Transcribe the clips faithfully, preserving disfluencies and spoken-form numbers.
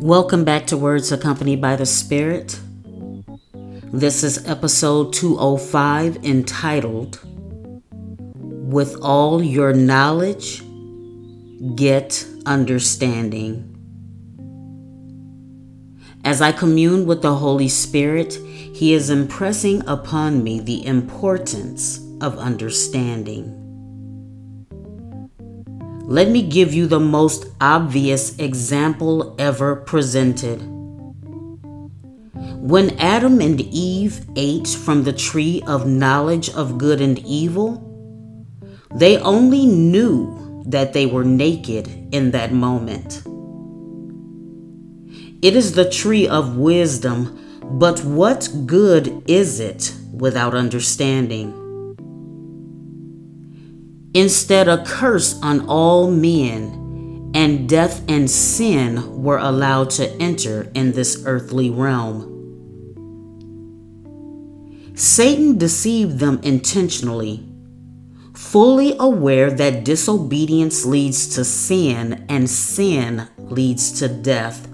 Welcome back to Words Accompanied by the Spirit. This is episode two oh five, entitled, With All Your Knowledge, Get Understanding. As I commune with the Holy Spirit, He is impressing upon me the importance of understanding. Let me give you the most obvious example ever presented. When Adam and Eve ate from the tree of knowledge of good and evil, they only knew that they were naked in that moment. It is the tree of wisdom, but what good is it without understanding? Instead, a curse on all men, and death and sin were allowed to enter in this earthly realm. Satan deceived them intentionally, fully aware that disobedience leads to sin and sin leads to death.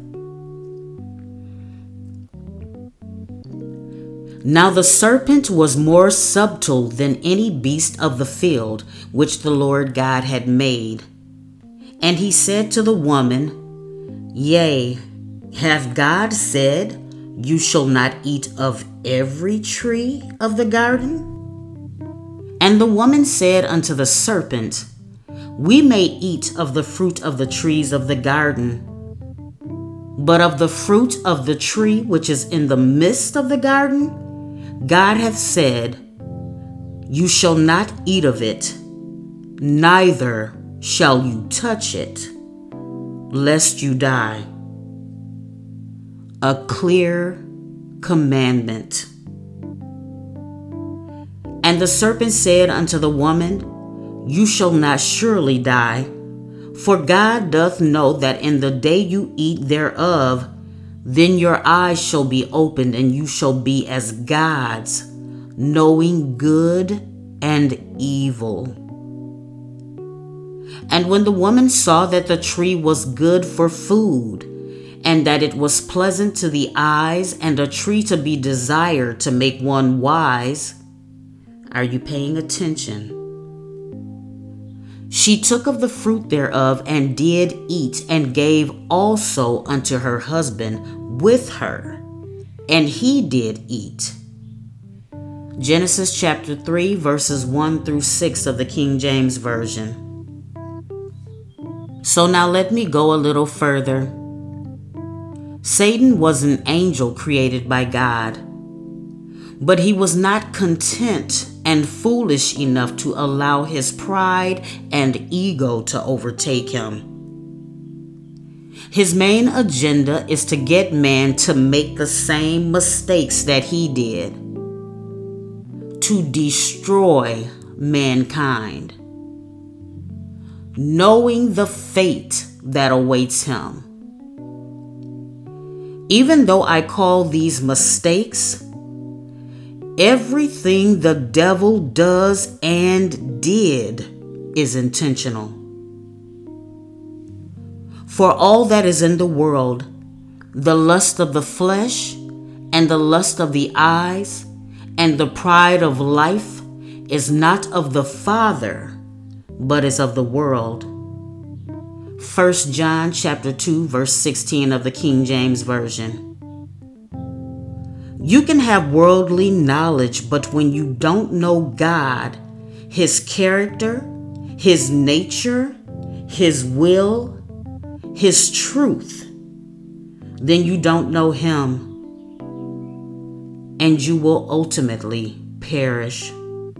Now the serpent was more subtle than any beast of the field which the Lord God had made. And he said to the woman, Yea, hath God said, You shall not eat of every tree of the garden? And the woman said unto the serpent, We may eat of the fruit of the trees of the garden, but of the fruit of the tree which is in the midst of the garden, God hath said, You shall not eat of it, neither shall you touch it, lest you die. A clear commandment. And the serpent said unto the woman, You shall not surely die, for God doth know that in the day you eat thereof, then your eyes shall be opened, and you shall be as gods, knowing good and evil. And when the woman saw that the tree was good for food, and that it was pleasant to the eyes, and a tree to be desired to make one wise, are you paying attention? She took of the fruit thereof and did eat, and gave also unto her husband with her, and he did eat. Genesis chapter three, verses one through six of the King James Version. So now let me go a little further. Satan was an angel created by God, but he was not content and foolish enough to allow his pride and ego to overtake him. His main agenda is to get man to make the same mistakes that he did, to destroy mankind, knowing the fate that awaits him. Even though I call these mistakes, everything the devil does and did is intentional. For all that is in the world, the lust of the flesh and the lust of the eyes and the pride of life is not of the Father, but is of the world. First John chapter two, verse sixteen of the King James Version. You can have worldly knowledge, but when you don't know God, His character, His nature, His will, His truth, then you don't know Him, and you will ultimately perish.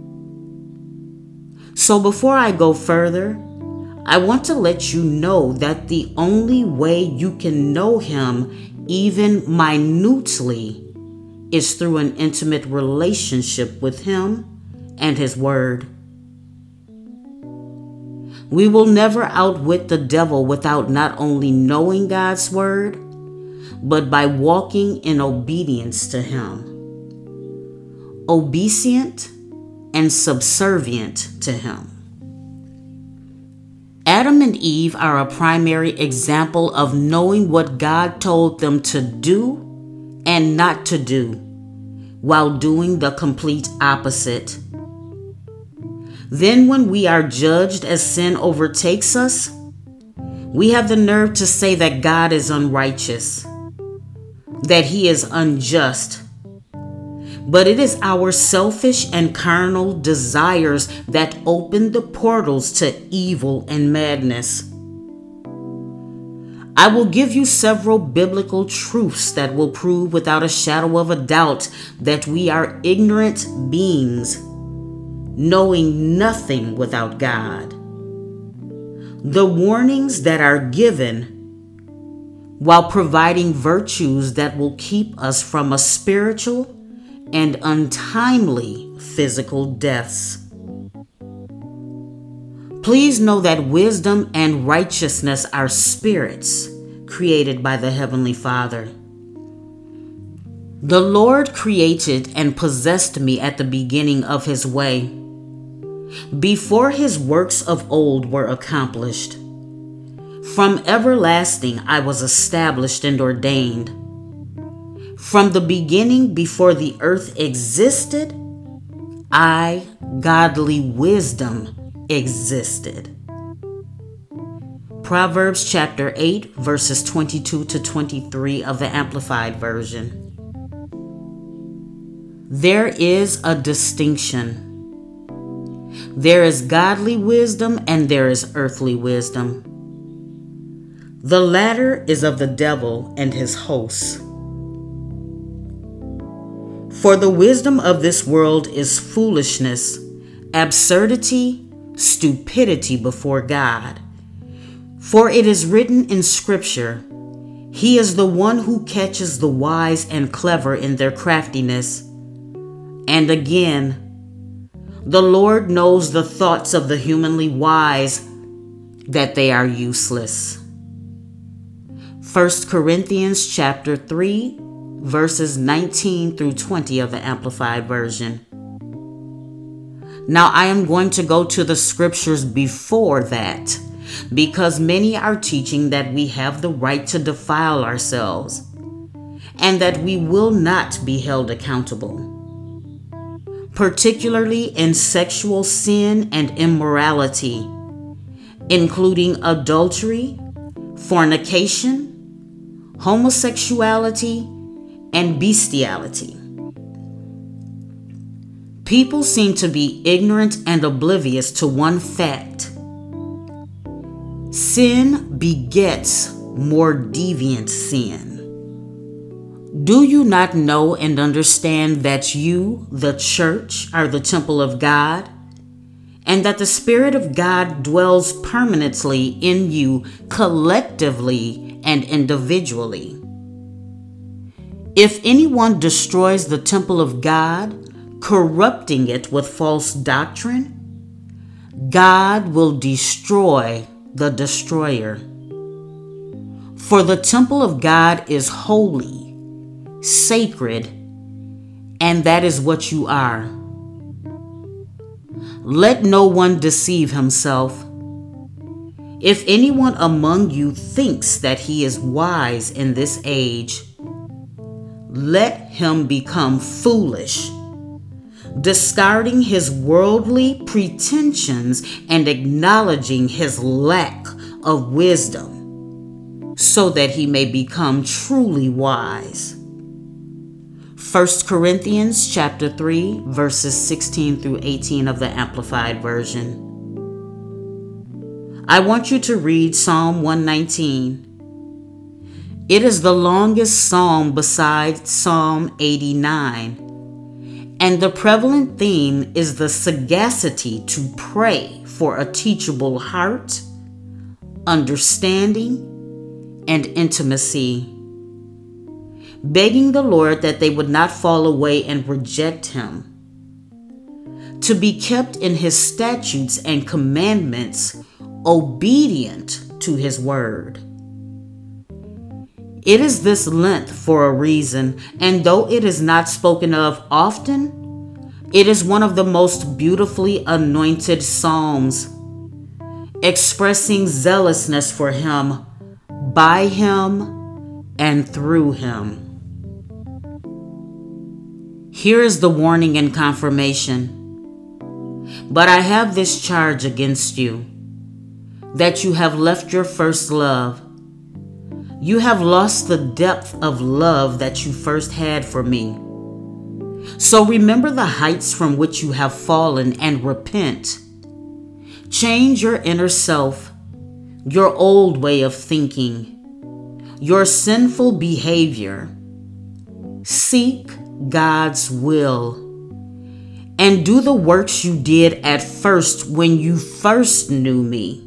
So before I go further, I want to let you know that the only way you can know Him, even minutely, is through an intimate relationship with Him and His Word. We will never outwit the devil without not only knowing God's Word, but by walking in obedience to Him. Obedient and subservient to Him. Adam and Eve are a primary example of knowing what God told them to do and not to do, while doing the complete opposite. Then when we are judged as sin overtakes us, we have the nerve to say that God is unrighteous, that He is unjust. But it is our selfish and carnal desires that open the portals to evil and madness. I will give you several biblical truths that will prove without a shadow of a doubt that we are ignorant beings, knowing nothing without God. The warnings that are given while providing virtues that will keep us from a spiritual and untimely physical deaths. Please know that wisdom and righteousness are spirits created by the Heavenly Father. The Lord created and possessed me at the beginning of His way, before His works of old were accomplished. From everlasting I was established and ordained. From the beginning, before the earth existed, I, godly wisdom, existed. Proverbs chapter eight, verses twenty-two to twenty-three of the Amplified Version. There is a distinction. There is godly wisdom and there is earthly wisdom. The latter is of the devil and his hosts. For the wisdom of this world is foolishness, absurdity, stupidity before God. For it is written in Scripture, He is the one who catches the wise and clever in their craftiness. And again, the Lord knows the thoughts of the humanly wise, that they are useless. First Corinthians chapter three, verses nineteen through twenty of the Amplified Version. Now I am going to go to the scriptures before that, because many are teaching that we have the right to defile ourselves, and that we will not be held accountable, particularly in sexual sin and immorality, including adultery, fornication, homosexuality, and bestiality. People seem to be ignorant and oblivious to one fact. Sin begets more deviant sin. Do you not know and understand that you, the church, are the temple of God, and that the Spirit of God dwells permanently in you collectively and individually? If anyone destroys the temple of God, corrupting it with false doctrine, God will destroy the destroyer. For the temple of God is holy, sacred, and that is what you are. Let no one deceive himself. If anyone among you thinks that he is wise in this age, let him become foolish, discarding his worldly pretensions and acknowledging his lack of wisdom, so that he may become truly wise. First Corinthians chapter three, verses sixteen through eighteen of the Amplified Version. I want you to read Psalm one nineteen. It is the longest psalm besides Psalm eighty-nine, and the prevalent theme is the sagacity to pray for a teachable heart, understanding, and intimacy, begging the Lord that they would not fall away and reject Him, to be kept in His statutes and commandments, obedient to His word. It is this length for a reason, and though it is not spoken of often, it is one of the most beautifully anointed psalms. expressing zealousness for him, by him, and through him. Here is the warning and confirmation. But I have this charge against you, that you have left your first love. You have lost the depth of love that you first had for me. So remember the heights from which you have fallen and repent. Change your inner self, your old way of thinking, your sinful behavior. Seek God's will and do the works you did at first when you first knew me.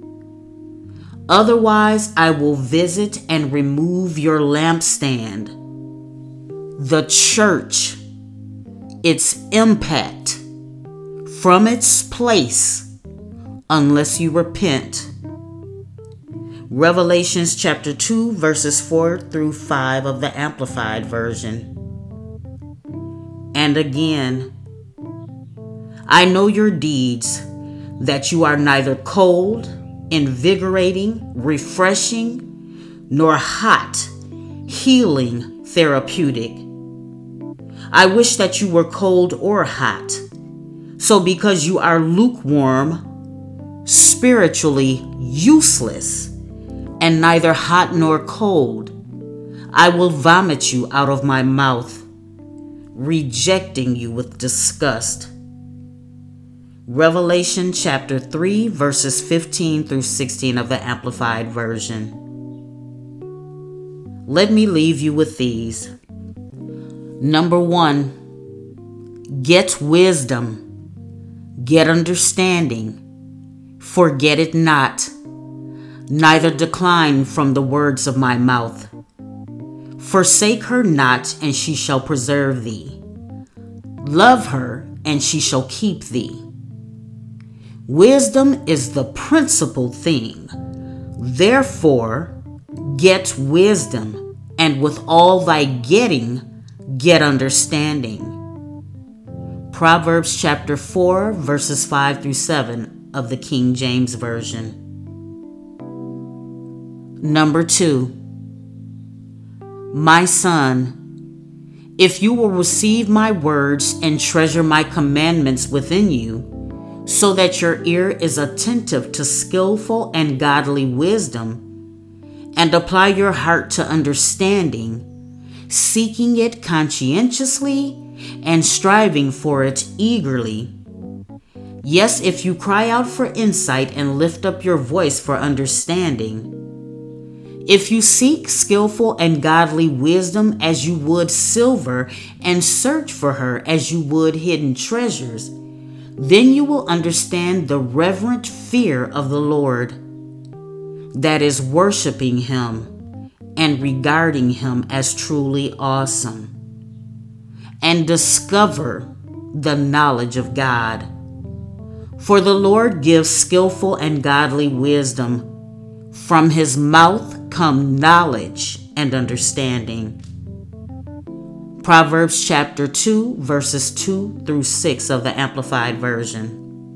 Otherwise, I will visit and remove your lampstand, the church, its impact, from its place, unless you repent. Revelations chapter two, verses four through five of the Amplified Version. And again, I know your deeds, that you are neither cold, invigorating, refreshing, nor hot, healing, therapeutic. I wish that you were cold or hot. So because you are lukewarm, spiritually useless, and neither hot nor cold, I will vomit you out of my mouth, rejecting you with disgust. Revelation chapter three, verses fifteen through sixteen of the Amplified Version. Let me leave you with these. Number one, get wisdom, get understanding, forget it not, neither decline from the words of my mouth. Forsake her not, and she shall preserve thee. Love her, and she shall keep thee. Wisdom is the principal thing. Therefore, get wisdom, and with all thy getting, get understanding. Proverbs chapter four, verses five through seven of the King James Version. Number two, my son, if you will receive my words and treasure my commandments within you, so that your ear is attentive to skillful and godly wisdom, and apply your heart to understanding, seeking it conscientiously and striving for it eagerly. Yes, if you cry out for insight and lift up your voice for understanding. If you seek skillful and godly wisdom as you would silver and search for her as you would hidden treasures, then you will understand the reverent fear of the Lord, that is, worshiping him and regarding him as truly awesome, and discover the knowledge of God. For the Lord gives skillful and godly wisdom. From his mouth come knowledge and understanding. Proverbs chapter two, verses two through six of the Amplified Version.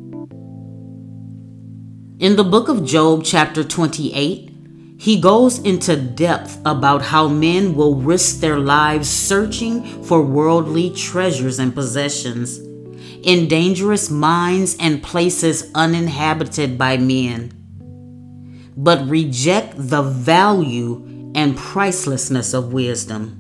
In the book of Job chapter twenty-eight, he goes into depth about how men will risk their lives searching for worldly treasures and possessions in dangerous mines and places uninhabited by men, but reject the value and pricelessness of wisdom.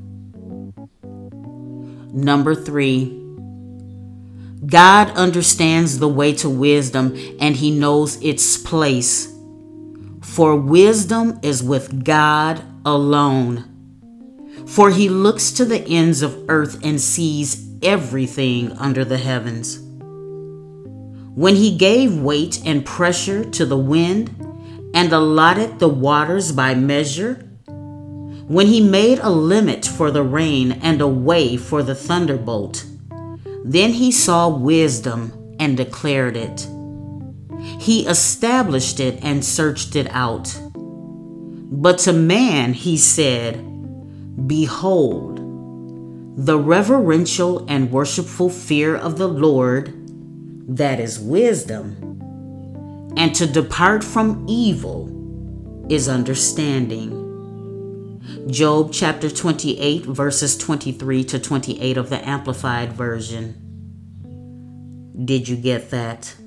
Number three, God understands the way to wisdom, and he knows its place. For wisdom is with God alone. For he looks to the ends of earth and sees everything under the heavens. When he gave weight and pressure to the wind and allotted the waters by measure, when he made a limit for the rain and a way for the thunderbolt, then he saw wisdom and declared it. He established it and searched it out. But to man he said, Behold, the reverential and worshipful fear of the Lord, that is wisdom, and to depart from evil is understanding. Job chapter twenty-eight, verses twenty-three to twenty-eight of the Amplified Version. Did you get that?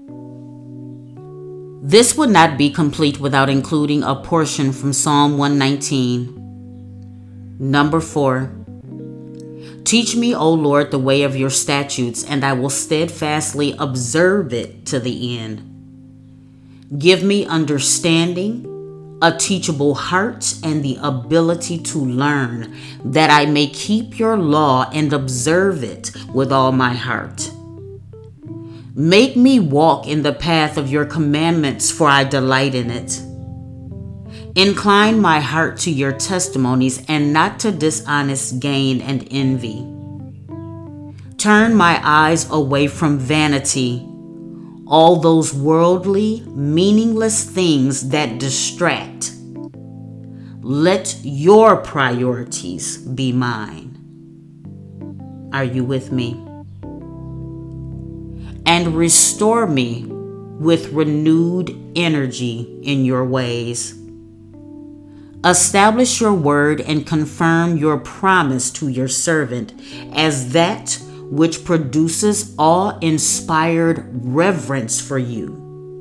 This would not be complete without including a portion from Psalm one nineteen. Number four. Teach me, O Lord, the way of your statutes, and I will steadfastly observe it to the end. Give me understanding, a teachable heart, and the ability to learn, that I may keep your law and observe it with all my heart. Make me walk in the path of your commandments, for I delight in it. Incline my heart to your testimonies and not to dishonest gain and envy. Turn my eyes away from vanity, all those worldly, meaningless things that distract. Let your priorities be mine. Are you with me? And restore me with renewed energy in your ways. Establish your word and confirm your promise to your servant as that which produces awe-inspired reverence for you.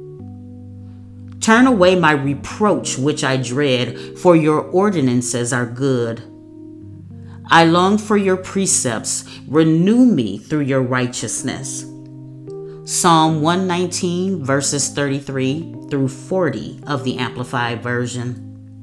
Turn away my reproach which I dread, for your ordinances are good. I long for your precepts. Renew me through your righteousness. Psalm one nineteen, verses thirty-three through forty of the Amplified Version.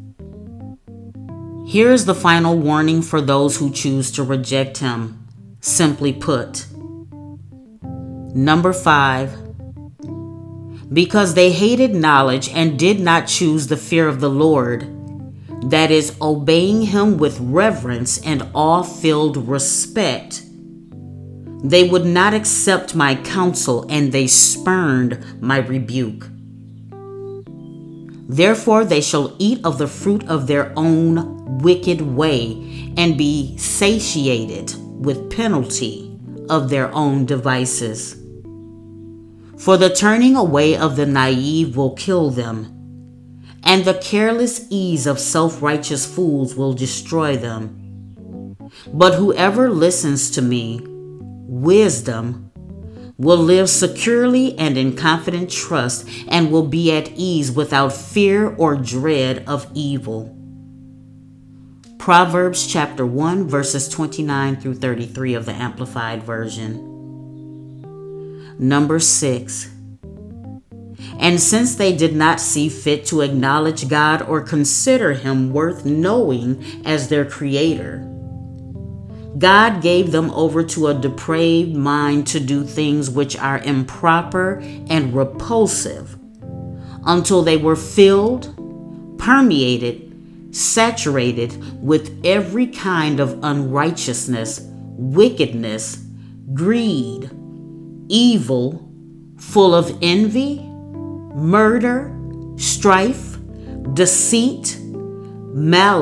Here is the final warning for those who choose to reject him. Simply put. Number five. Because they hated knowledge and did not choose the fear of the Lord, that is, obeying him with reverence and awe-filled respect, they would not accept my counsel, and they spurned my rebuke. Therefore they shall eat of the fruit of their own wicked way, and be satiated with penalty of their own devices. For the turning away of the naive will kill them, and the careless ease of self-righteous fools will destroy them. But whoever listens to me, wisdom, will live securely and in confident trust, and will be at ease without fear or dread of evil. Proverbs chapter one, verses twenty-nine through thirty-three of the Amplified Version. Number six. And since they did not see fit to acknowledge God or consider him worth knowing as their creator, God gave them over to a depraved mind to do things which are improper and repulsive, until they were filled, permeated, saturated with every kind of unrighteousness, wickedness, greed, evil, full of envy, murder, strife, deceit, malice,